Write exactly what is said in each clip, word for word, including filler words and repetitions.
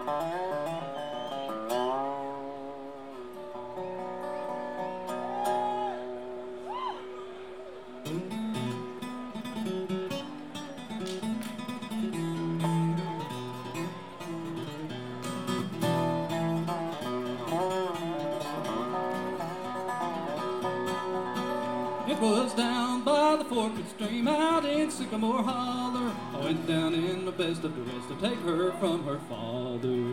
It was down by the forked stream out in Sycamore Holler. I went down in my best of dress to take her from her father.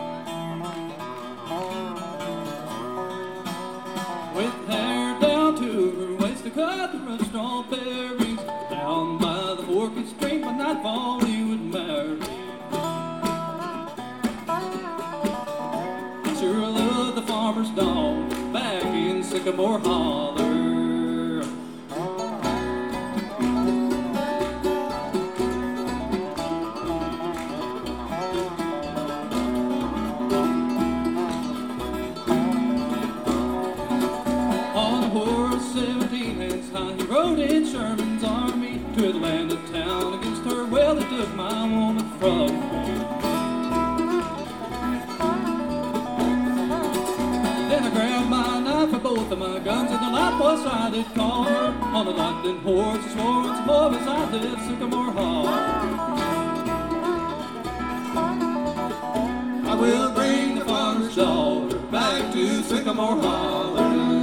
With hair down to her waist, to cut the rough strawberries. Down by the forked stream, by nightfall he would marry. I sure love the farmer's dog back in Sycamore Holler. seventeen hands high, he rode in Sherman's army to Atlanta town against her. Well, he took my woman from me. Then I grabbed my knife for both of my guns in the light was-sided car. On a lightning horse, I swore once more as I left Sycamore Hall. I will bring the farmer's daughter back to Sycamore Holler.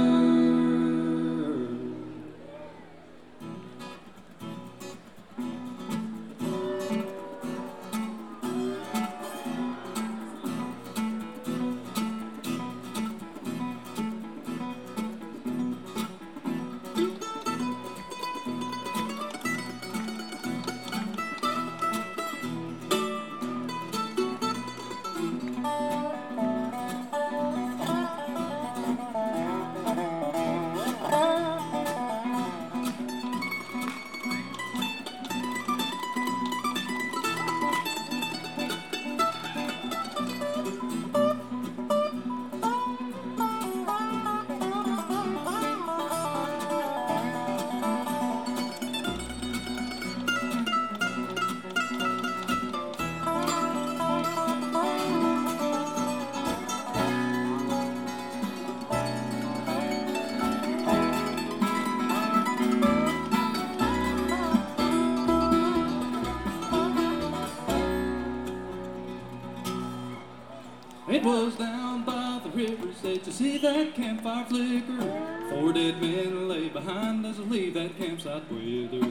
It was down by the river's edge to see that campfire flicker. Four dead men lay behind as I leave that campsite with her.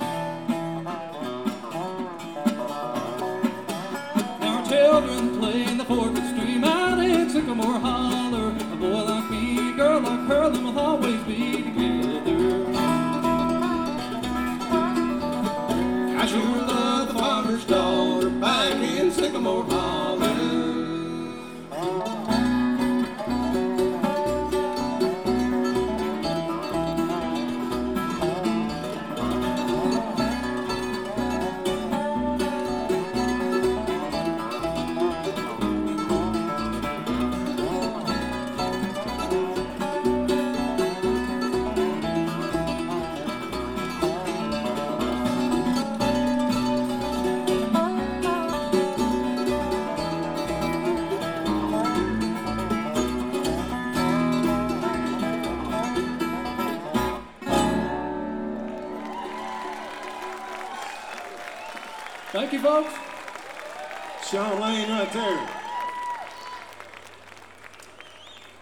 Now our children play in the forked stream out in Sycamore Holler. A boy like me, a girl like her, and we'll always be together. I sure love the farmer's daughter back in Sycamore Holler. Thank you, folks. Shawn Lane right there.